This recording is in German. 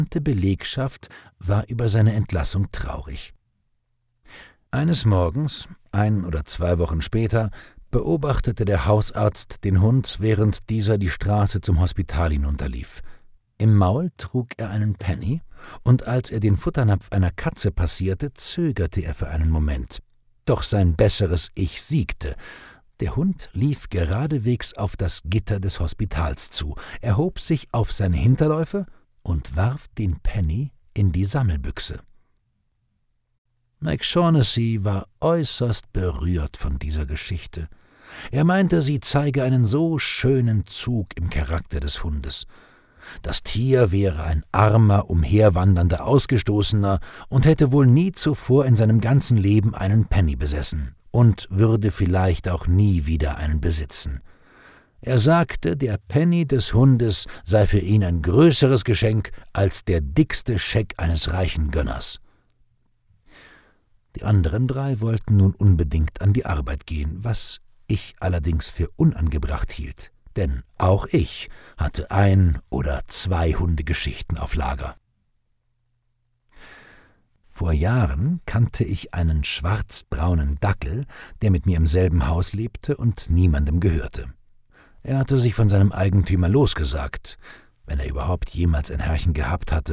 Die Belegschaft war über seine Entlassung traurig. Eines Morgens, 1 oder 2 Wochen später, beobachtete der Hausarzt den Hund, während dieser die Straße zum Hospital hinunterlief. Im Maul trug er einen Penny, und als er den Futternapf einer Katze passierte, zögerte er für einen Moment. Doch sein besseres Ich siegte. Der Hund lief geradewegs auf das Gitter des Hospitals zu, erhob sich auf seine Hinterläufe und warf den Penny in die Sammelbüchse. McShaughnessy war äußerst berührt von dieser Geschichte. Er meinte, sie zeige einen so schönen Zug im Charakter des Hundes. Das Tier wäre ein armer, umherwandernder Ausgestoßener und hätte wohl nie zuvor in seinem ganzen Leben einen Penny besessen und würde vielleicht auch nie wieder einen besitzen. Er sagte, der Penny des Hundes sei für ihn ein größeres Geschenk als der dickste Scheck eines reichen Gönners. Die anderen 3 wollten nun unbedingt an die Arbeit gehen, was ich allerdings für unangebracht hielt, denn auch ich hatte 1 oder 2 Hundegeschichten auf Lager. Vor Jahren kannte ich einen schwarzbraunen Dackel, der mit mir im selben Haus lebte und niemandem gehörte. Er hatte sich von seinem Eigentümer losgesagt, wenn er überhaupt jemals ein Herrchen gehabt hatte,